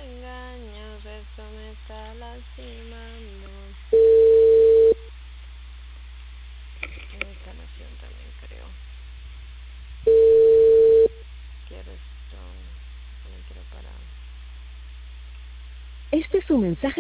engaños, esto me está lastimando. En esta nación también creo. Quiero esto, no quiero parar. Este es un mensaje